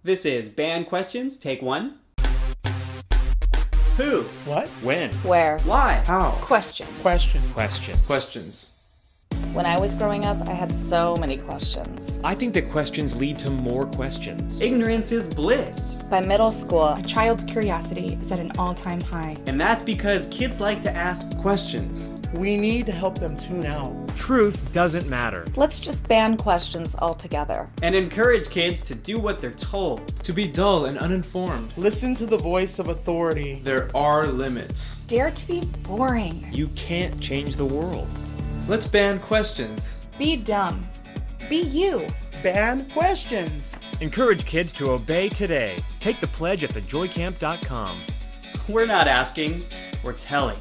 This is Band Questions, take one. Who? What? When? Where? Why? How? Question. Question. Questions. When I was growing up, I had so many questions. I think that questions lead to more questions. Ignorance is bliss. By middle school, A child's curiosity is at an all-time high. And that's because kids like to ask questions. We need to help them tune out. Truth doesn't matter. let's just ban questions altogether. And encourage kids to do what they're told. To be dull and uninformed. Listen to the voice of authority. There are limits. Dare to be boring. You can't change the world. Let's ban questions. Be dumb. Be you. Ban questions. Encourage kids to obey today. Take the pledge at thejoycamp.com. We're not asking, we're telling.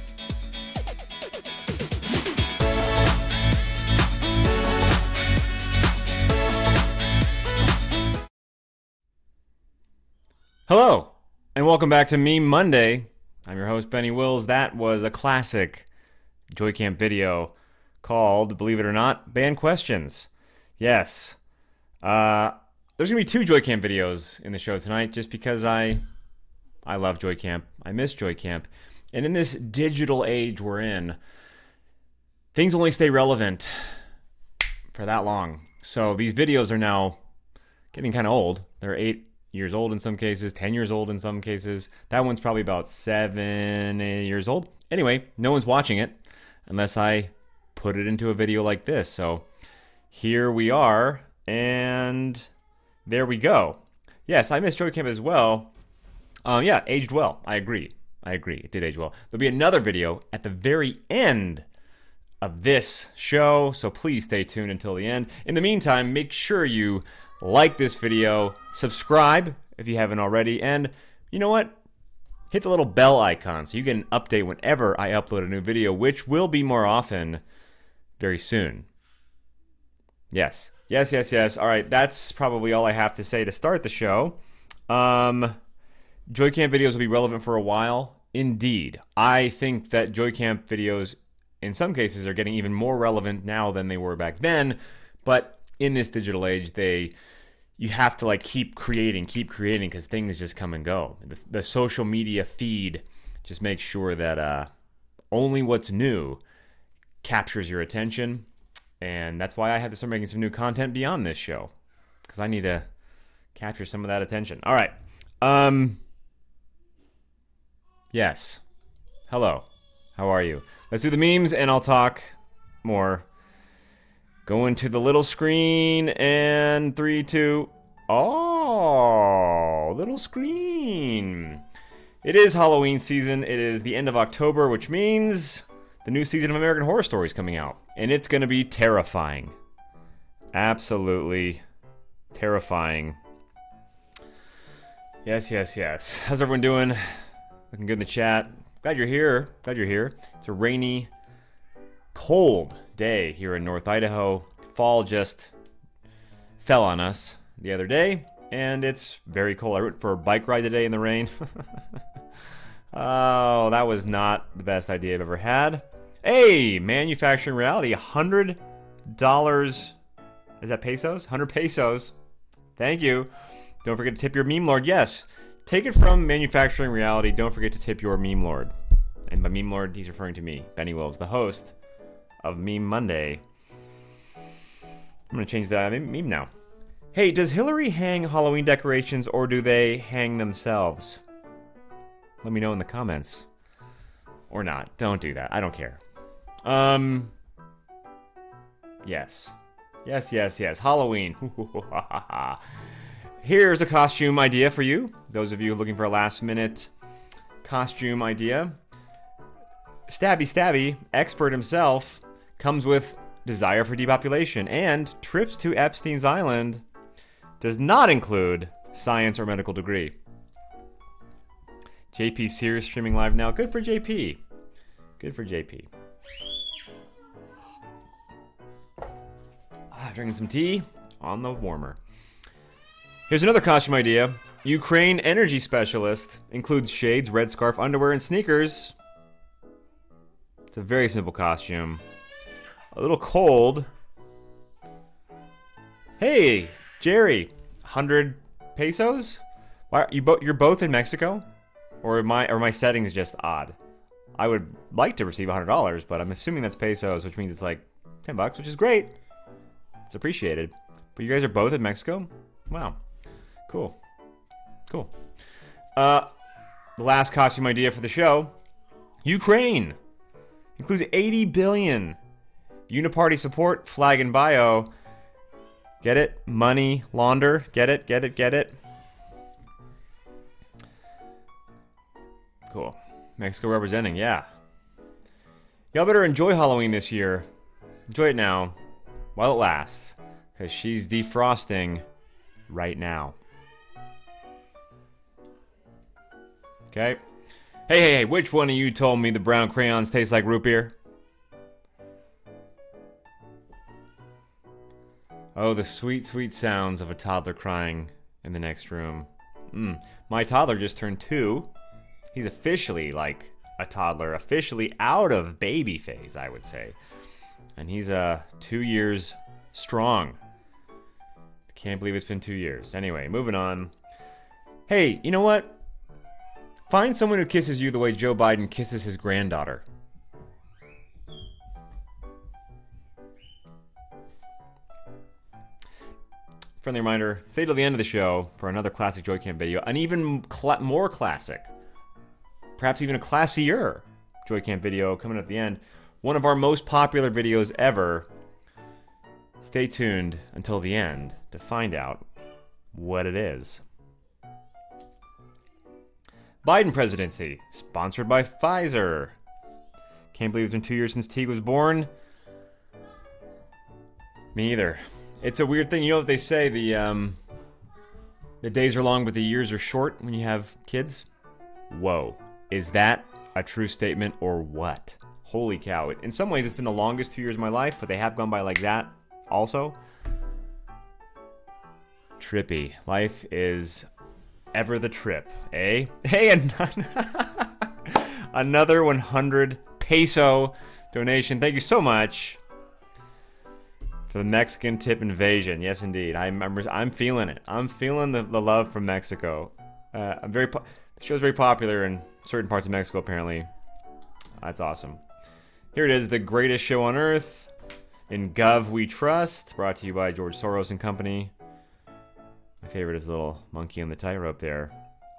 Hello, and welcome back to Meme Monday. I'm your host, Benny Wills. That was a classic Joy Camp video called, believe it or not, Ban Questions. Yes. There's going to be 2 Joy Camp videos in the show tonight just because I love Joy Camp. I miss Joy Camp. And in this digital age we're in, things only stay relevant for that long. So these videos are now getting kind of old. They're 8 years old in some cases, 10 years old in some cases. That one's probably about 7 years old. Anyway, no one's watching it unless I put it into a video like this. So here we are, and there we go. Yes, I miss Joy Camp as well. Yeah, aged well. I agree. It did age well. There'll be another video at the very end of this show, so please stay tuned until the end. In the meantime, make sure you like this video, subscribe if you haven't already, and you know what? Hit the little bell icon so you get an update whenever I upload a new video, which will be more often very soon. Yes. All right, that's probably all I have to say to start the show. Joy Camp videos will be relevant for a while. Indeed. I think that Joy Camp videos, in some cases, are getting even more relevant now than they were back then, but in this digital age, you have to keep creating because things just come and go. The social media feed just makes sure that only what's new captures your attention, and that's why I have to start making some new content beyond this show, because I need to capture some of that attention. All right. Yes. Hello. How are you? Let's do the memes, and I'll talk more. Going to the little screen, and 3, 2... Oh, little screen. It is Halloween season. It is the end of October, which means the new season of American Horror Story is coming out. And it's going to be terrifying. Absolutely terrifying. Yes. How's everyone doing? Looking good in the chat. Glad you're here. It's a rainy, cold day here in North Idaho. Fall just fell on us the other day, and it's very cold. I went for a bike ride today in the rain. Oh, that was not the best idea I've ever had. Hey, Manufacturing Reality, $100. Is that pesos? 100 pesos. Thank you. Don't forget to tip your meme lord. Yes, take it from Manufacturing Reality. Don't forget to tip your meme lord. And by meme lord, he's referring to me, Benny Wills, the host of Meme Monday. I'm going to change that meme now. Hey, does Hillary hang Halloween decorations, or do they hang themselves? Let me know in the comments. Or not. Don't do that. I don't care. Yes. Halloween. Here's a costume idea for you. Those of you looking for a last-minute costume idea. Stabby, expert himself, comes with desire for depopulation and trips to Epstein's Island. Does not include science or medical degree. JP Sears streaming live now. Good for JP. Drinking some tea on the warmer. Here's another costume idea. Ukraine energy specialist. Includes shades, red scarf, underwear, and sneakers. It's a very simple costume. A little cold. Hey, Jerry. $100 pesos? Why you're both in Mexico? Or my settings just odd? I would like to receive $100, but I'm assuming that's pesos, which means it's like $10, which is great. It's appreciated. But you guys are both in Mexico? Wow. Cool. The last costume idea for the show, Ukraine. Includes 80 billion. Uniparty support, flag in bio. Get it? Money, launder. Get it? Cool. Mexico representing, yeah. Y'all better enjoy Halloween this year. Enjoy it now, while it lasts. Because she's defrosting right now. Okay? Hey, which one of you told me the brown crayons taste like root beer? Oh, the sweet, sweet sounds of a toddler crying in the next room. My toddler just turned 2. He's officially like a toddler, officially out of baby phase, I would say. And he's 2 years strong. Can't believe it's been 2 years. Anyway, moving on. Hey, you know what? Find someone who kisses you the way Joe Biden kisses his granddaughter. Friendly reminder, stay till the end of the show for another classic Joy Camp video. An even more classic, perhaps even a classier Joy Camp video coming at the end. One of our most popular videos ever. Stay tuned until the end to find out what it is. Biden presidency, sponsored by Pfizer. Can't believe it's been 2 years since Teague was born. Me either. It's a weird thing. You know what they say, the days are long but the years are short when you have kids? Whoa. Is that a true statement or what? Holy cow. In some ways it's been the longest 2 years of my life, but they have gone by like that also. Trippy. Life is ever the trip, eh? Hey, another 100 peso donation. Thank you so much for the Mexican tip invasion. Yes, indeed. I'm feeling it. I'm feeling the love from Mexico. The show's very popular in certain parts of Mexico, apparently. That's awesome. Here it is, the greatest show on earth. In Gov We Trust. Brought to you by George Soros and Company. My favorite is the little monkey on the tightrope there.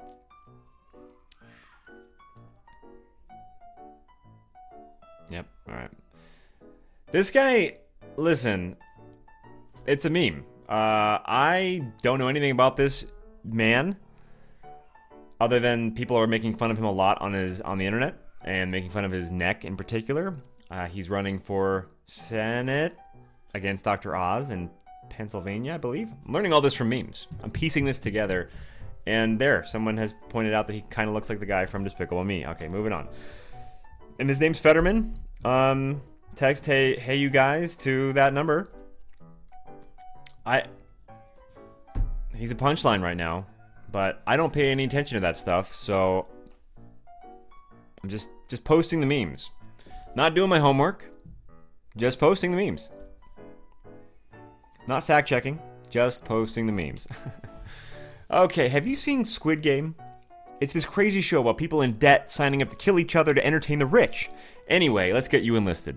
Yep, alright. This guy, listen, it's a meme. I don't know anything about this man, other than people are making fun of him a lot on the internet, and making fun of his neck in particular. He's running for Senate against Dr. Oz in Pennsylvania, I believe. I'm learning all this from memes. I'm piecing this together. And there, someone has pointed out that he kind of looks like the guy from Despicable Me. Okay, moving on. And his name's Fetterman. Text, hey you guys, to that number. He's a punchline right now, but I don't pay any attention to that stuff, so I'm just posting the memes. Not doing my homework, just posting the memes. Not fact-checking, just posting the memes. Okay, have you seen Squid Game? It's this crazy show about people in debt signing up to kill each other to entertain the rich. Anyway, let's get you enlisted.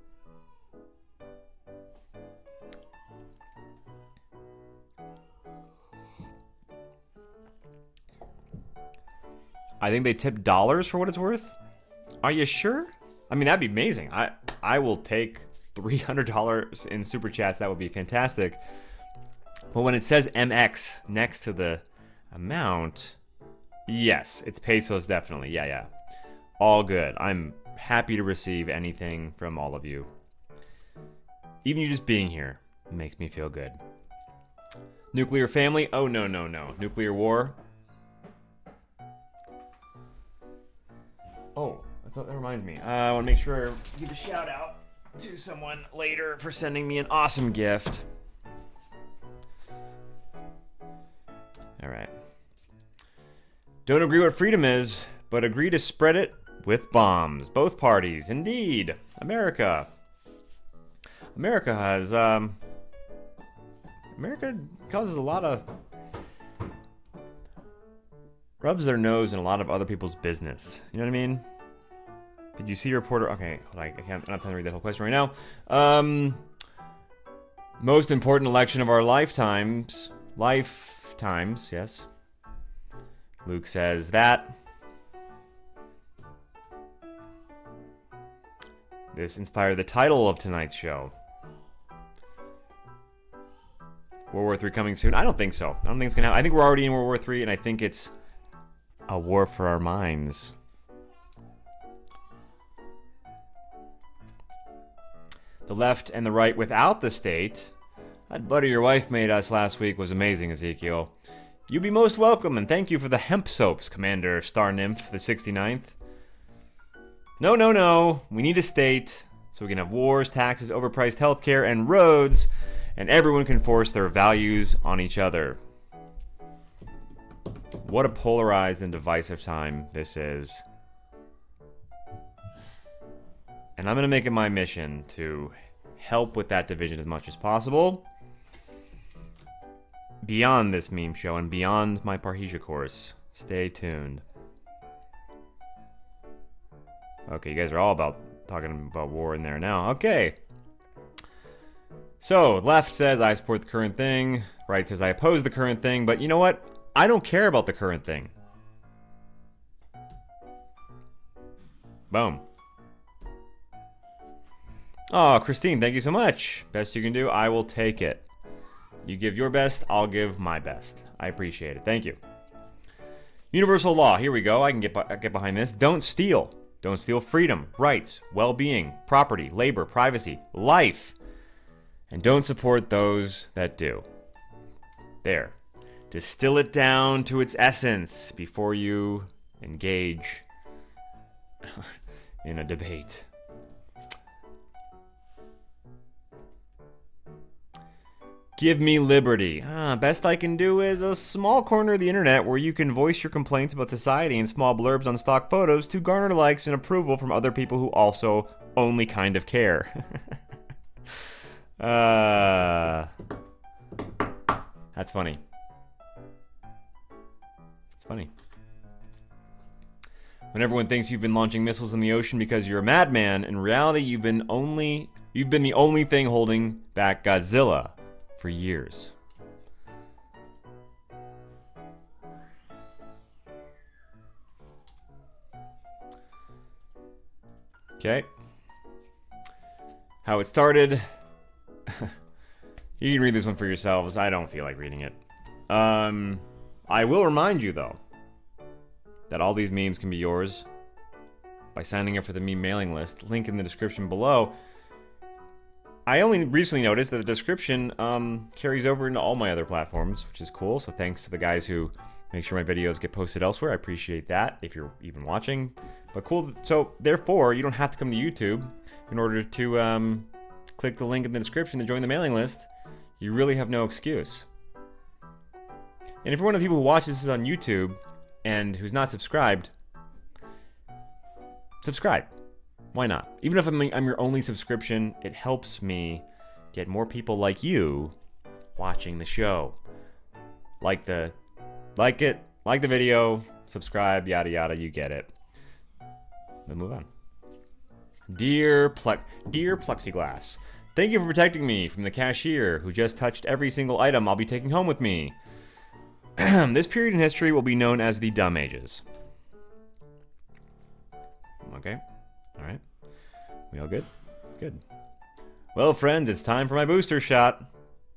I think they tip dollars for what it's worth. Are you sure? I mean, that'd be amazing. I will take $300 in super chats. That would be fantastic. But when it says MX next to the amount, yes, it's pesos definitely. Yeah. All good. I'm happy to receive anything from all of you. Even you just being here makes me feel good. Nuclear family? Oh, no. Nuclear war? Oh, that reminds me. I want to make sure I give a shout out to someone later for sending me an awesome gift. Alright. Don't agree what freedom is, but agree to spread it with bombs. Both parties, indeed. America has, America causes a lot of rubs their nose in a lot of other people's business. You know what I mean? Did you see a reporter? Okay, hold on, I don't have time to read that whole question right now. Most important election of our lifetimes. Lifetimes, yes. Luke says that. This inspired the title of tonight's show. World War III coming soon? I don't think so. I don't think it's going to happen. I think we're already in World War III, and I think it's a war for our minds. The left and the right without the state. That butter your wife made us last week was amazing, Ezekiel. You be most welcome, and thank you for the hemp soaps, Commander Star Nymph, the 69th. No. We need a state so we can have wars, taxes, overpriced healthcare, and roads, and everyone can force their values on each other. What a polarized and divisive time this is. And I'm going to make it my mission to help with that division as much as possible. Beyond this meme show and beyond my Parrhesia course. Stay tuned. Okay, you guys are all talking about war in there now. Okay. So, left says I support the current thing. Right says I oppose the current thing. But you know what? I don't care about the current thing. Boom. Oh, Christine, thank you so much. Best you can do, I will take it. You give your best, I'll give my best. I appreciate it. Thank you. Universal law. Here we go. I can get behind this. Don't steal. Don't steal freedom, rights, well-being, property, labor, privacy, life. And don't support those that do. There. Distill it down to its essence before you engage in a debate. Give me liberty. Best I can do is a small corner of the internet where you can voice your complaints about society in small blurbs on stock photos to garner likes and approval from other people who also only kind of care. That's funny. It's funny. When everyone thinks you've been launching missiles in the ocean because you're a madman, in reality you've been the only thing holding back Godzilla for years. Okay. How it started. You can read this one for yourselves. I don't feel like reading it. I will remind you, though, that all these memes can be yours by signing up for the meme mailing list. Link in the description below. I only recently noticed that the description carries over into all my other platforms, which is cool. So thanks to the guys who make sure my videos get posted elsewhere. I appreciate that, if you're even watching. But cool. So therefore, you don't have to come to YouTube in order to click the link in the description to join the mailing list. You really have no excuse. And if you're one of the people who watches this on YouTube and who's not subscribed, subscribe. Why not? Even if I'm your only subscription, it helps me get more people like you watching the show. Like the video, subscribe, yada yada, you get it. Then move on. Dear Plexiglass, thank you for protecting me from the cashier who just touched every single item I'll be taking home with me. This period in history will be known as the Dumb Ages. Okay. Alright. We all good? Good. Well, friends, it's time for my booster shot.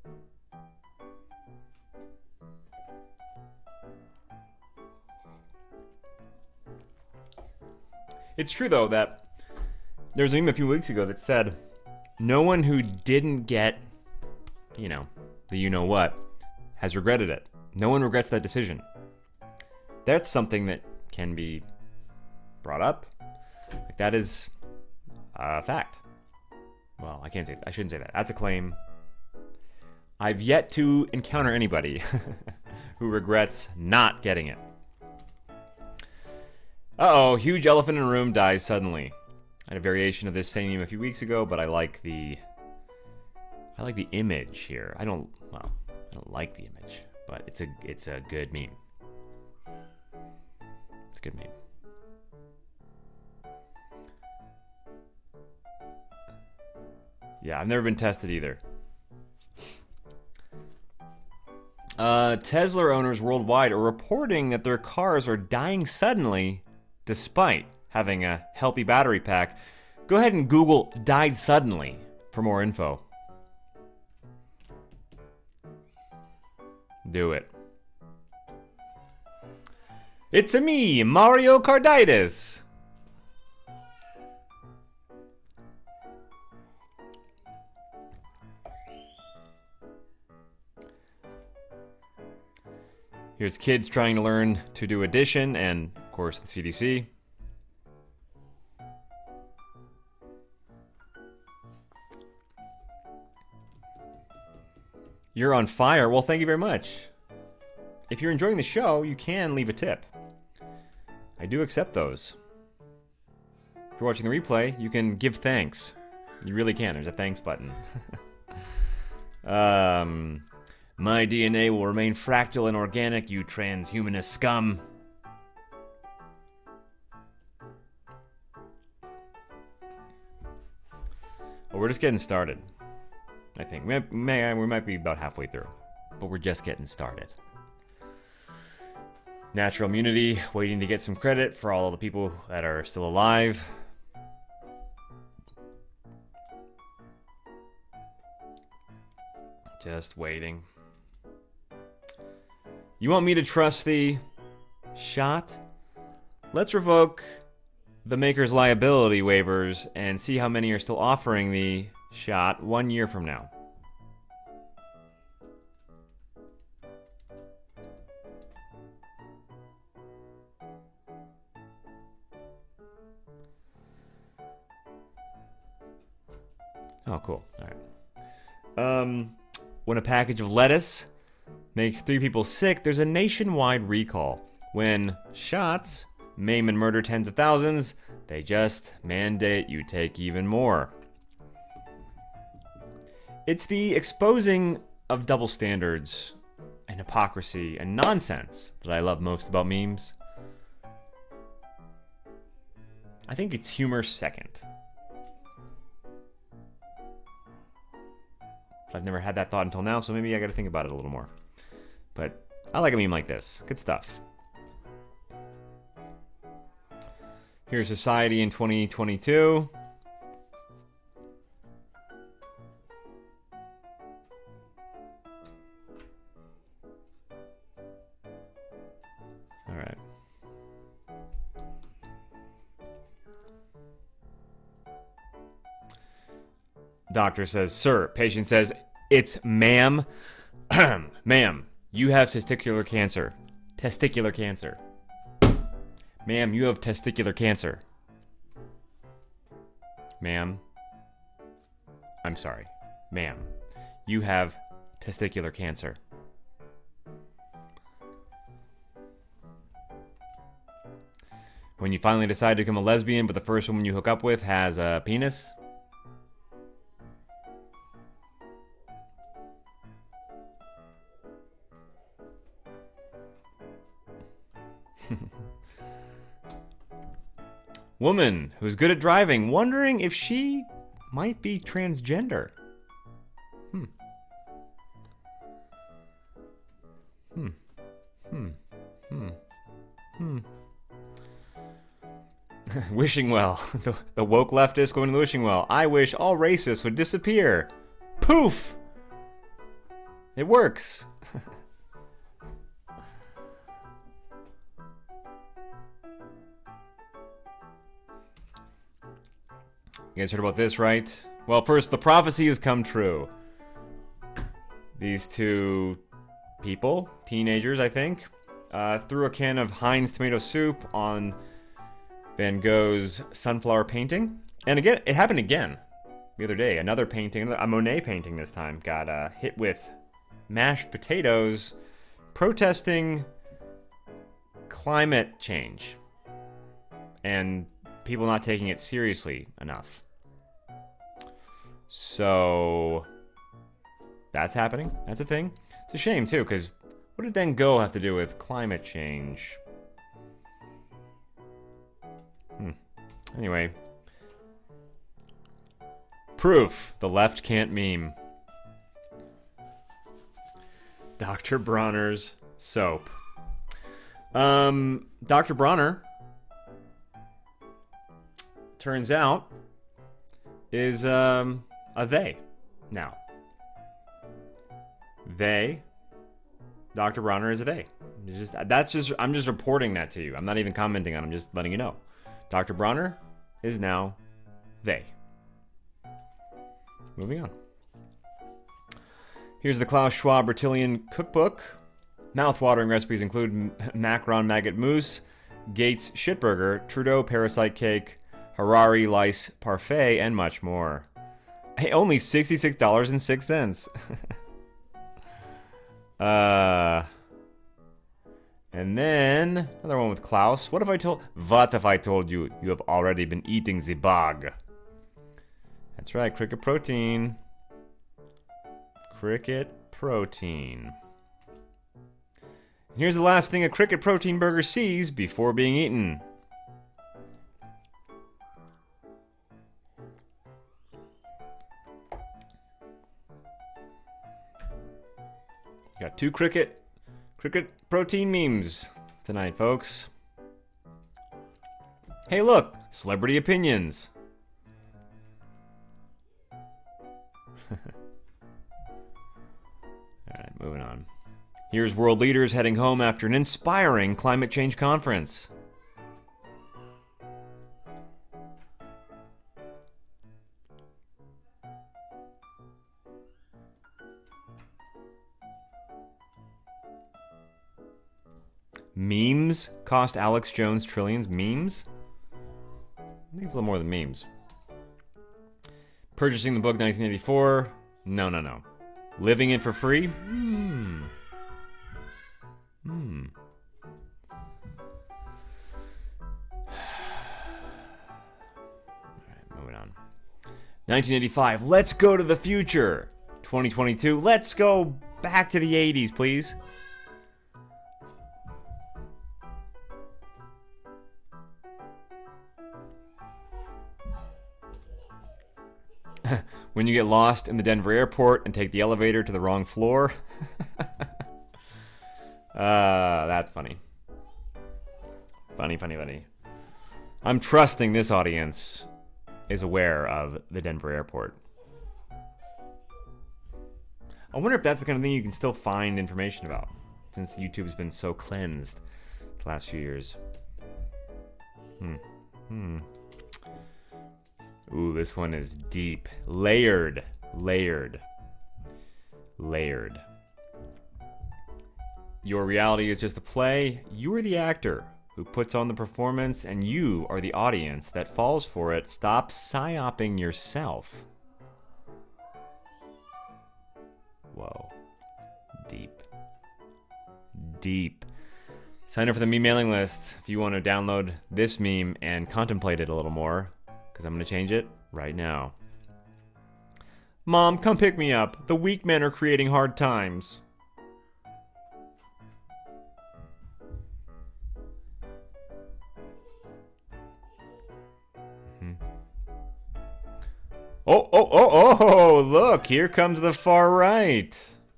It's true, though, that there was a meme a few weeks ago that said, no one who didn't get, the you-know-what, has regretted it. No one regrets that decision. That's something that can be brought up. Like, that is a fact. Well, I shouldn't say that. That's a claim. I've yet to encounter anybody who regrets not getting it. Uh-oh, huge elephant in a room dies suddenly. I had a variation of this same meme a few weeks ago, but I like the image here. I don't like the image, but it's a good meme. a good meme. Yeah, I've never been tested either. Tesla owners worldwide are reporting that their cars are dying suddenly despite having a healthy battery pack. Go ahead and Google "died suddenly" for more info. Do it. It's a me, Mario Carditis. Here's kids trying to learn to do addition and, of course, the CDC. You're on fire. Well, thank you very much. If you're enjoying the show, you can leave a tip. I do accept those. If you're watching the replay, you can give thanks. You really can. There's a thanks button. My DNA will remain fractal and organic, you transhumanist scum. Well, we're just getting started, I think. We might be about halfway through, but we're just getting started. Natural immunity, waiting to get some credit for all of the people that are still alive. Just waiting. You want me to trust the shot? Let's revoke the maker's liability waivers and see how many are still offering the shot 1 year from now. Oh, cool. All right. When a package of lettuce makes 3 people sick, there's a nationwide recall. When shots maim and murder tens of thousands, they just mandate you take even more. It's the exposing of double standards and hypocrisy and nonsense that I love most about memes. I think it's humor second. I've never had that thought until now, so maybe I gotta think about it a little more. But I like a meme like this. Good stuff. Here's society in 2022. All right. Doctor says, sir. Patient says, it's ma'am. Ma'am, you have testicular cancer. Testicular cancer. Ma'am, you have testicular cancer. Ma'am. I'm sorry. Ma'am, you have testicular cancer. When you finally decide to become a lesbian, but the first woman you hook up with has a penis. Woman who's good at driving, wondering if she might be transgender. Wishing well. The woke leftist going to the wishing well. I wish all racists would disappear. Poof! It works. You guys heard about this, right? Well, first, the prophecy has come true. These 2 people, teenagers, I think, threw a can of Heinz tomato soup on Van Gogh's sunflower painting. And again, it happened again the other day. Another painting, a Monet painting this time, got hit with mashed potatoes protesting climate change and people not taking it seriously enough. So that's happening. That's a thing. It's a shame too, because what did Van Gogh have to do with climate change? Anyway. Proof. The left can't meme. Dr. Bronner's soap. Dr. Bronner, turns out, is a they now. They. Dr. Bronner is a they. I'm just reporting that to you. I'm not even commenting on it. I'm just letting you know. Dr. Bronner is now they. Moving on. Here's the Klaus Schwab Bertillon Cookbook. Mouth-watering recipes include Macron Maggot Mousse, Gates Shitburger, Trudeau Parasite Cake, Harari Lice Parfait, and much more. Hey, only $66.06. And then another one with Klaus. What if I told you you have already been eating the bug? That's right, cricket protein. Cricket protein. Here's the last thing a cricket protein burger sees before being eaten. Got two cricket protein memes tonight, folks. Hey, look, celebrity opinions. Alright, moving on. Here's world leaders heading home after an inspiring climate change conference. Memes cost Alex Jones trillions. Memes? I think it's a little more than memes. Purchasing the book 1984. No. Living it for free? Alright, moving on. 1985. Let's go to the future. 2022. Let's go back to the 80s, please. When you get lost in the Denver airport and take the elevator to the wrong floor. That's funny. Funny. I'm trusting this audience is aware of the Denver airport. I wonder if that's the kind of thing you can still find information about, since YouTube's been so cleansed the last few years. Ooh, this one is deep. Layered. Your reality is just a play. You are the actor who puts on the performance, and you are the audience that falls for it. Stop psyoping yourself. Whoa. Deep. Sign up for the meme mailing list if you want to download this meme and contemplate it a little more. Because I'm going to change it right now. Mom, come pick me up. The weak men are creating hard times. Oh, look, here comes the far right.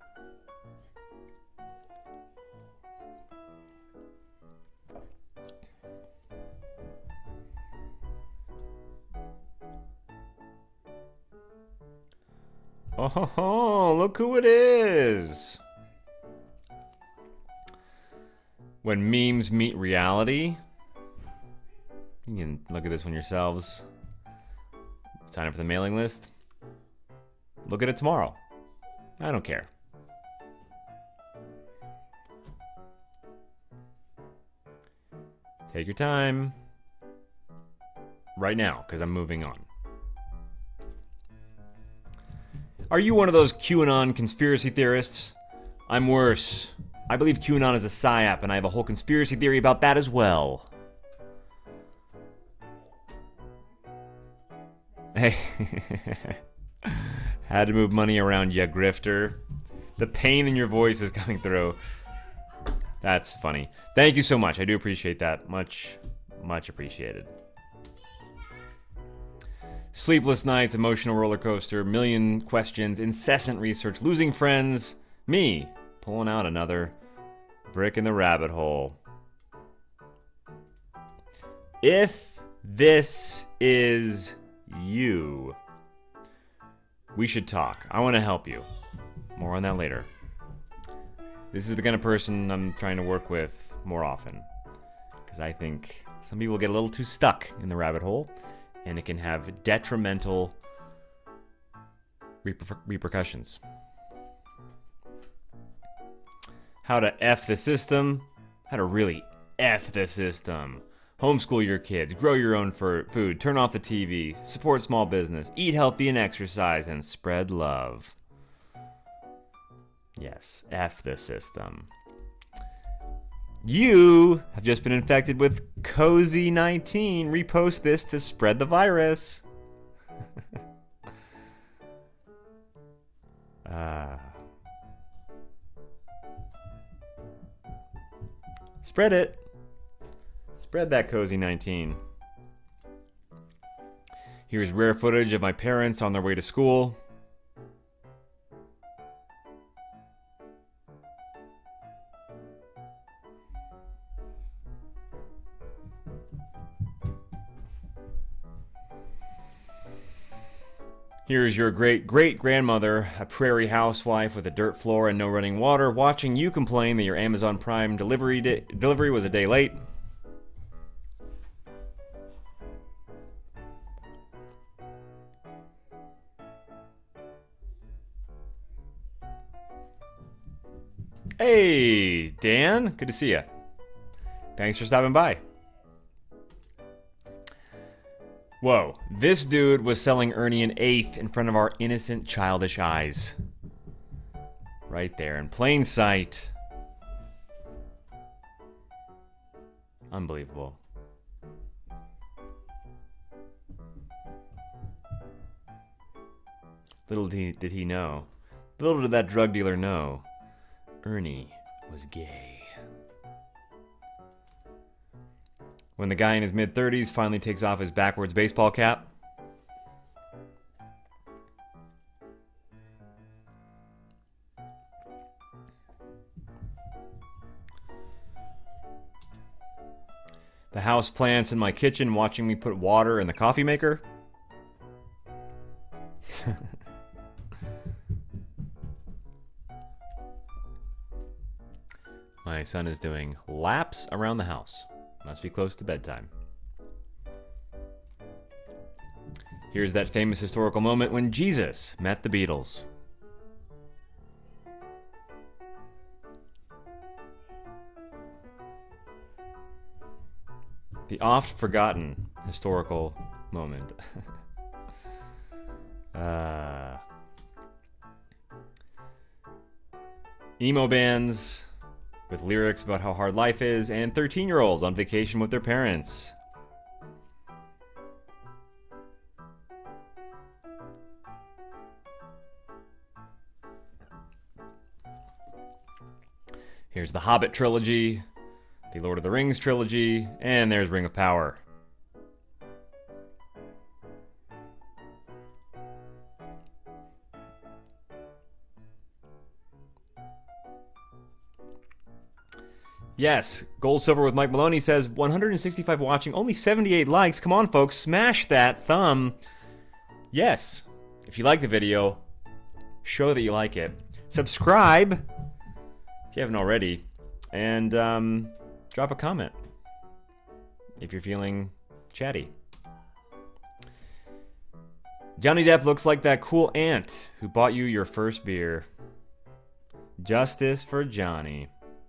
Oh, look who it is. When memes meet reality. You can look at this one yourselves. Sign up for the mailing list. Look at it tomorrow. I don't care. Take your time. Right now, because I'm moving on. Are you one of those QAnon conspiracy theorists? I'm worse. I believe QAnon is a psyop, and I have a whole conspiracy theory about that as well. Hey. Had to move money around, ya grifter. The pain in your voice is coming through. That's funny. Thank you so much. I do appreciate that. Much appreciated. Sleepless nights, emotional roller coaster, million questions, incessant research, losing friends, me pulling out another brick in the rabbit hole. If this is you, we should talk. I want to help you. More on that later. This is the kind of person I'm trying to work with more often, because I think some people get a little too stuck in the rabbit hole, and it can have detrimental repercussions. How to F the system. How to really F the system. Homeschool your kids. Grow your own food. Turn off the TV. Support small business. Eat healthy and exercise. And spread love. Yes, F the system. You have just been infected with Cozy-19. Repost this to spread the virus. Spread it. Spread that Cozy-19. Here's rare footage of my parents on their way to school. Here's your great-great-grandmother, a prairie housewife with a dirt floor and no running water, watching you complain that your Amazon Prime delivery was a day late. Hey, Dan. Good to see you. Thanks for stopping by. Whoa, this dude was selling Ernie an eighth in front of our innocent, childish eyes. Right there, in plain sight. Unbelievable. Little did he know. Little did that drug dealer know. Ernie was gay. When the guy in his mid-30s finally takes off his backwards baseball cap. The house plants in my kitchen watching me put water in the coffee maker. My son is doing laps around the house. Must be close to bedtime. Here's that famous historical moment when Jesus met the Beatles. The oft-forgotten historical moment. Emo bands with lyrics about how hard life is, and 13-year-olds on vacation with their parents. Here's the Hobbit trilogy, the Lord of the Rings trilogy, and there's Ring of Power. Yes, Gold Silver with Mike Maloney says 165 watching, only 78 likes. Come on, folks, smash that thumb. Yes, if you like the video, show that you like it. Subscribe if you haven't already, and drop a comment if you're feeling chatty. Johnny Depp looks like that cool aunt who bought you your first beer. Justice for Johnny.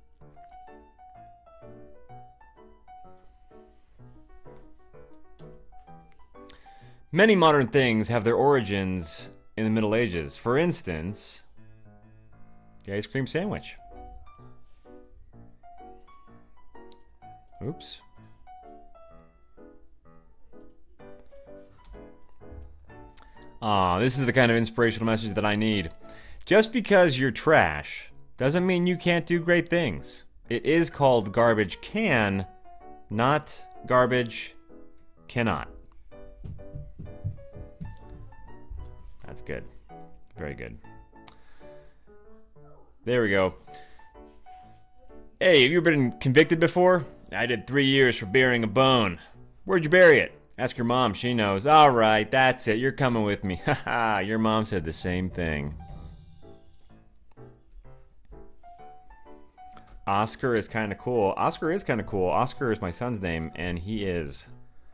Many modern things have their origins in the Middle Ages. For instance, the ice cream sandwich. Oops. This is the kind of inspirational message that I need. Just because you're trash doesn't mean you can't do great things. It is called garbage can, not garbage cannot. That's good. Very good. There we go. Hey, have you ever been convicted before? I did 3 years for burying a bone. Where'd you bury it? Ask your mom, she knows. All right, that's it. You're coming with me. Haha, your mom said the same thing. Oscar is kind of cool. Oscar is kind of cool. Oscar is my son's name, and he is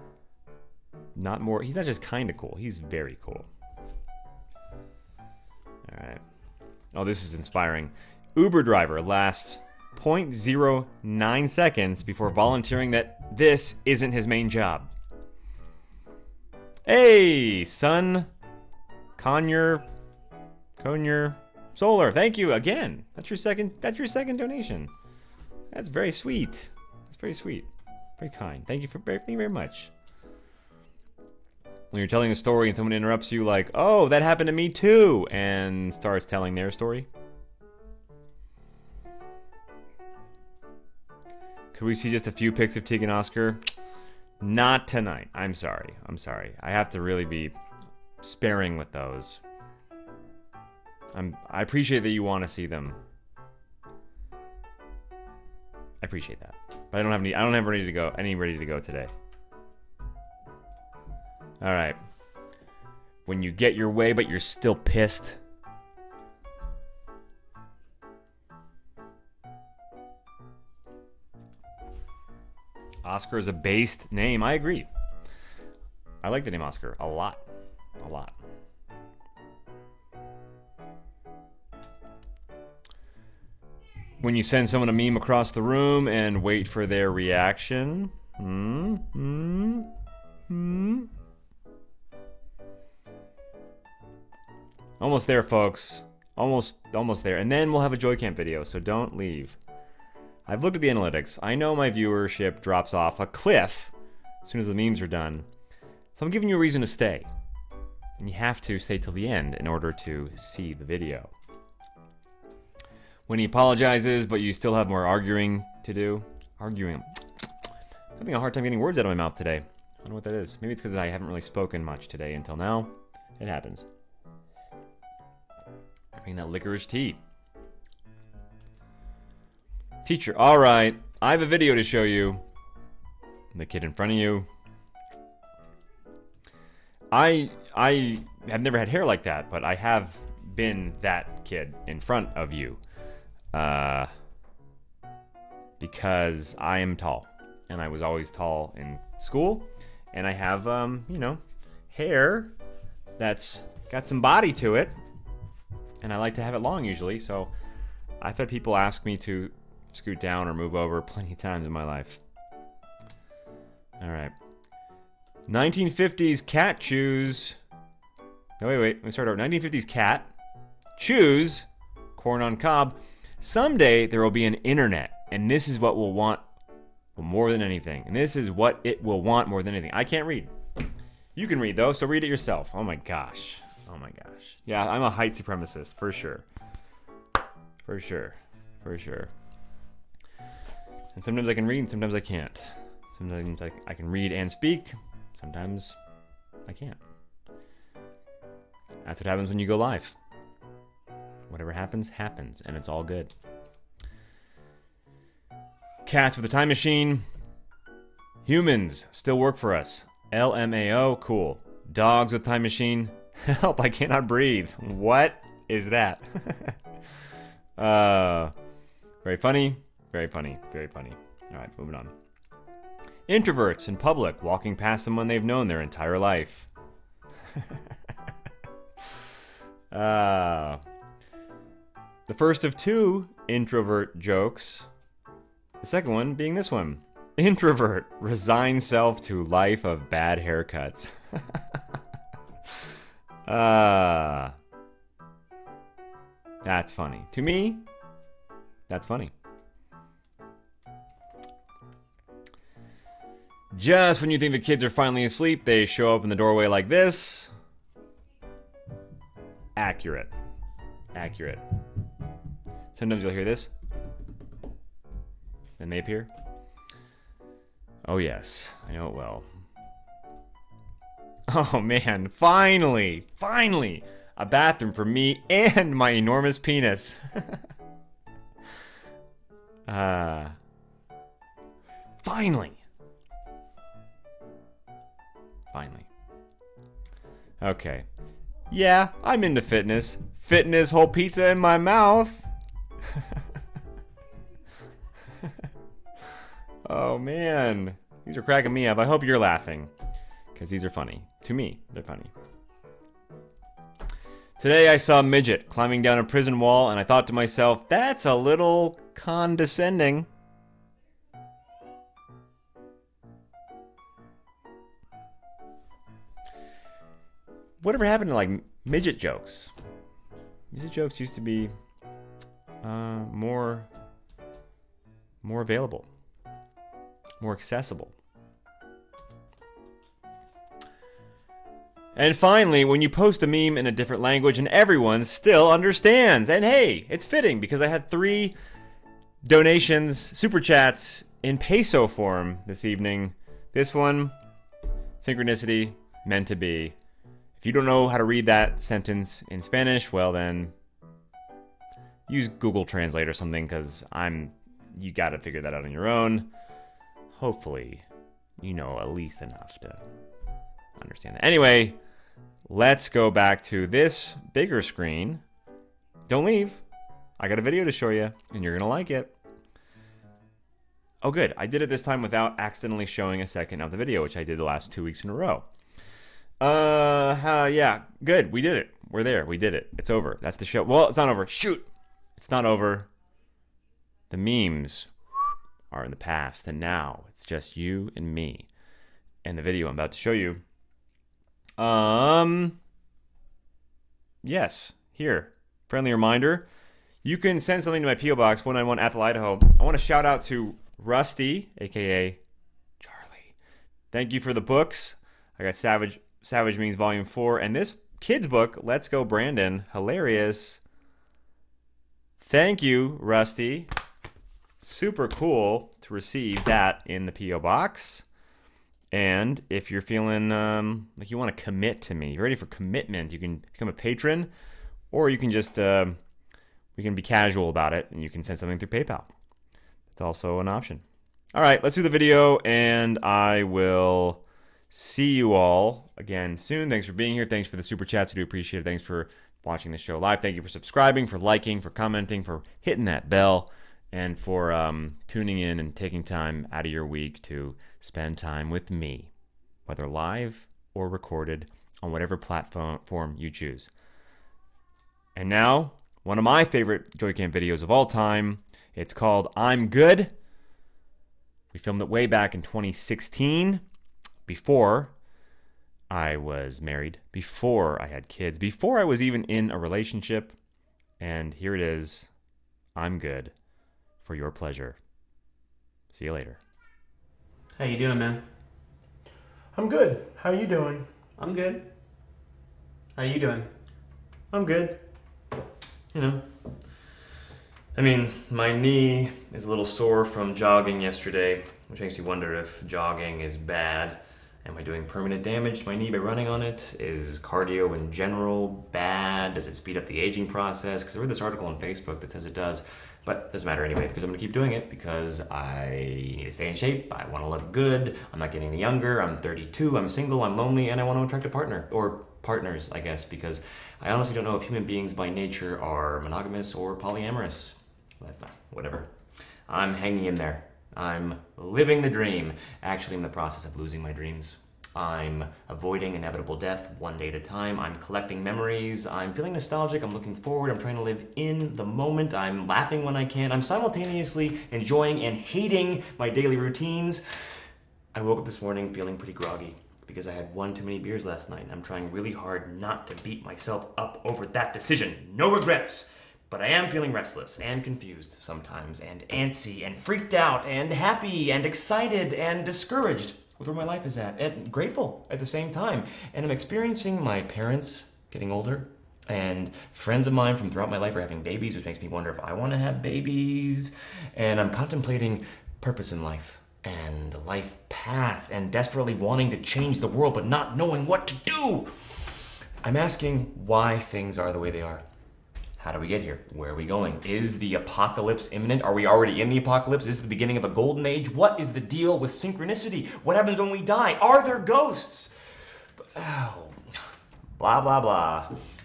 he's not just kind of cool. He's very cool. All right. Oh, this is inspiring. Uber driver lasts 0.09 seconds before volunteering that this isn't his main job. Hey, son. Conyer Solar. Thank you again. That's your second donation. That's very sweet. That's very sweet. Very kind. Thank you very much. When you're telling a story and someone interrupts you like, "Oh, that happened to me too," and starts telling their story. Could we see just a few pics of Tegan Oscar? Not tonight. I'm sorry. I have to really be sparing with those. I appreciate that you want to see them. I appreciate that. But I don't have any ready to go today. All right. When you get your way but you're still pissed. Oscar is a based name. I agree. I like the name Oscar a lot. A lot. When you send someone a meme across the room and wait for their reaction. Almost there, folks. Almost there. And then we'll have a Joy Camp video, so don't leave. I've looked at the analytics. I know my viewership drops off a cliff as soon as the memes are done. So I'm giving you a reason to stay. And you have to stay till the end in order to see the video. When he apologizes, but you still have more arguing to do. Arguing. I'm having a hard time getting words out of my mouth today. I don't know what that is. Maybe it's because I haven't really spoken much today until now. It happens. Drinking that licorice tea. Teacher, alright. I have a video to show you. The kid in front of you. I have never had hair like that, but I have been that kid in front of you. Because I am tall. And I was always tall in school. And I have, hair that's got some body to it. And I like to have it long usually, so I've had people ask me to scoot down or move over plenty of times in my life. Alright. 1950s cat chews. No, wait. Let me start over. 1950s cat chews corn on cob. Someday there will be an internet, and this is what we'll want more than anything. And this is what it will want more than anything. I can't read. You can read, though, so read it yourself. Oh my gosh. Yeah, I'm a height supremacist, for sure. For sure. And sometimes I can read, and sometimes I can't. Sometimes I can read and speak. Sometimes I can't. That's what happens when you go live. Whatever happens, happens, and it's all good. Cats with a time machine. Humans still work for us. LMAO, cool. Dogs with time machine. Help, I cannot breathe. What is that? Very funny. Alright, moving on. Introverts in public walking past someone they've known their entire life. The first of two introvert jokes. The second one being this one. Introvert resigns self to life of bad haircuts. That's funny. To me, that's funny. Just when you think the kids are finally asleep, they show up in the doorway like this. Accurate. Sometimes you'll hear this. Then they appear. Oh yes, I know it well. Oh man, finally! a bathroom for me and my enormous penis. Finally. Okay. Yeah, I'm into fitness. Fitness, whole pizza in my mouth. Oh, man. These are cracking me up. I hope you're laughing. Because these are funny. To me, they're funny. Today I saw a midget climbing down a prison wall, and I thought to myself, that's a little condescending. Whatever happened to, like, midget jokes? Midget jokes used to be more available, more accessible. And finally, when you post a meme in a different language and everyone still understands. And hey, it's fitting because I had 3 donations, super chats in peso form this evening. This one, synchronicity, meant to be. If you don't know how to read that sentence in Spanish, well then, use Google Translate or something, because you gotta figure that out on your own. Hopefully, you know at least enough to understand that. Anyway, let's go back to this bigger screen. Don't leave. I got a video to show you, and you're gonna like it. Oh good, I did it this time without accidentally showing a second of the video, which I did the last 2 weeks in a row. Yeah, good. We did it. We're there. We did it. It's over. That's the show. Well, it's not over. Shoot! It's not over. The memes are in the past, and now it's just you and me. And the video I'm about to show you. Yes. Here. Friendly reminder. You can send something to my P.O. Box, 191 Athol, Idaho. I want to shout out to Rusty, a.k.a. Charlie. Thank you for the books. I got Savage Means Volume 4. And this kid's book, Let's Go Brandon. Hilarious. Thank you, Rusty. Super cool to receive that in the P.O. Box. And if you're feeling like you want to commit to me, you're ready for commitment, you can become a patron. Or you can just, we can be casual about it, and you can send something through PayPal. It's also an option. All right, let's do the video, and I will see you all again soon. Thanks for being here. Thanks for the super chats. I do appreciate it. Thanks for watching the show live. Thank you for subscribing, for liking, for commenting, for hitting that bell, and for tuning in and taking time out of your week to spend time with me, whether live or recorded on whatever platform you choose. And now, one of my favorite Joycam videos of all time. It's called I'm Good. We filmed it way back in 2016, before I was married, before I had kids, before I was even in a relationship. And here it is. I'm good for your pleasure. See you later. How you doing, man? I'm good. How you doing? I'm good. How you doing? I'm good. You know. I mean, my knee is a little sore from jogging yesterday, which makes me wonder if jogging is bad. Am I doing permanent damage to my knee by running on it? Is cardio in general bad? Does it speed up the aging process? Because I read this article on Facebook that says it does. But it doesn't matter anyway, because I'm going to keep doing it because I need to stay in shape. I want to look good. I'm not getting any younger. I'm 32. I'm single. I'm lonely. And I want to attract a partner. Or partners, I guess, because I honestly don't know if human beings by nature are monogamous or polyamorous. But whatever. I'm hanging in there. I'm living the dream. Actually, I'm in the process of losing my dreams. I'm avoiding inevitable death one day at a time. I'm collecting memories. I'm feeling nostalgic. I'm looking forward. I'm trying to live in the moment. I'm laughing when I can. I'm simultaneously enjoying and hating my daily routines. I woke up this morning feeling pretty groggy because I had one too many beers last night. I'm trying really hard not to beat myself up over that decision. No regrets. But I am feeling restless and confused sometimes, and antsy, and freaked out, and happy, and excited, and discouraged with where my life is at, and grateful at the same time. And I'm experiencing my parents getting older, and friends of mine from throughout my life are having babies, which makes me wonder if I want to have babies. And I'm contemplating purpose in life, and the life path, and desperately wanting to change the world, but not knowing what to do. I'm asking why things are the way they are. How do we get here? Where are we going? Is the apocalypse imminent? Are we already in the apocalypse? Is it the beginning of a golden age? What is the deal with synchronicity? What happens when we die? Are there ghosts? Oh, blah, blah, blah.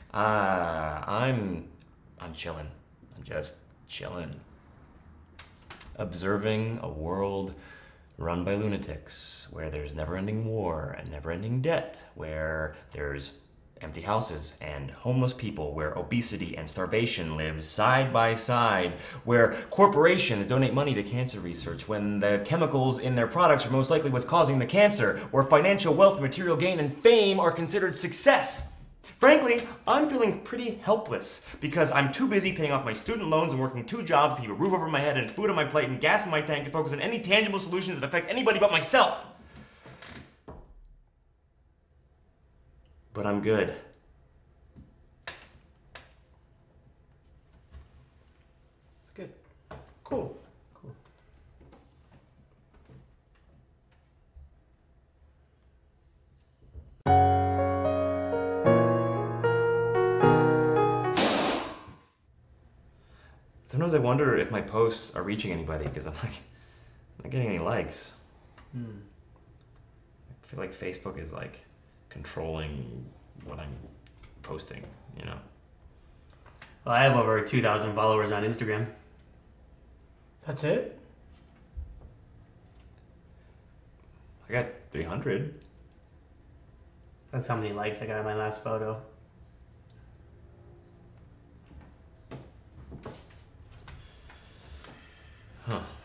I'm chilling. I'm just chilling. Observing a world run by lunatics, where there's never-ending war and never-ending debt, where there's empty houses and homeless people, where obesity and starvation live side by side, where corporations donate money to cancer research when the chemicals in their products are most likely what's causing the cancer, where financial wealth, material gain, and fame are considered success. Frankly, I'm feeling pretty helpless because I'm too busy paying off my student loans and working 2 jobs to keep a roof over my head and food on my plate and gas in my tank to focus on any tangible solutions that affect anybody but myself. But I'm good. It's good. Cool. Sometimes I wonder if my posts are reaching anybody because I'm not getting any likes. I feel like Facebook is like controlling what I'm posting, you know? Well, I have over 2,000 followers on Instagram. That's it? I got 300. That's how many likes I got on my last photo. Huh.